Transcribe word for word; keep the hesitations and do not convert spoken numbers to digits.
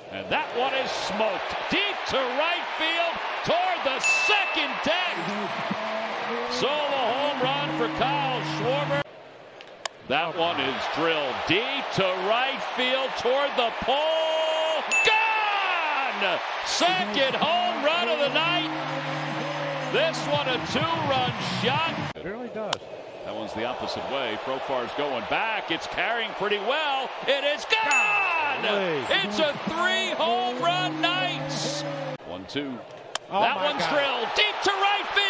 And that one is smoked deep to right field toward the second deck. Solo home run for Kyle Schwarber. That one is drilled deep to right field toward the pole. Gone! Second home run of the night. This one a two-run shot. It really does. That one's the opposite way. Profar's going back. It's carrying pretty well. It is gone! Golly. It's a three-home run night. One, two. Oh that my one's God. drilled deep to right field.